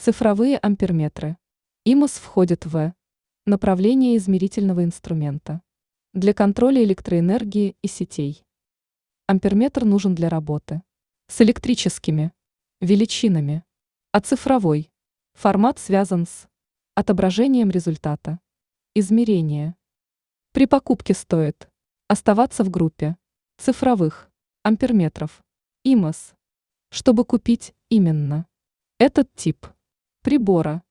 Цифровые амперметры. ИМОС входит в направление измерительного инструмента для контроля электроэнергии и сетей. Амперметр нужен для работы с электрическими величинами, а цифровой формат связан с отображением результата измерения. При покупке стоит оставаться в группе цифровых амперметров ИМОС, чтобы купить именно этот тип прибора.